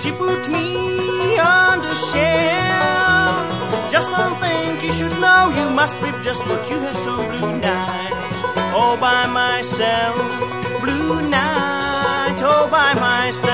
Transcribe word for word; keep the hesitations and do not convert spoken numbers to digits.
Won't you put me on the shelf? Just don't think you should know. You must rip just what you have sown. Blue night, all by myself. Blue night, all by myself.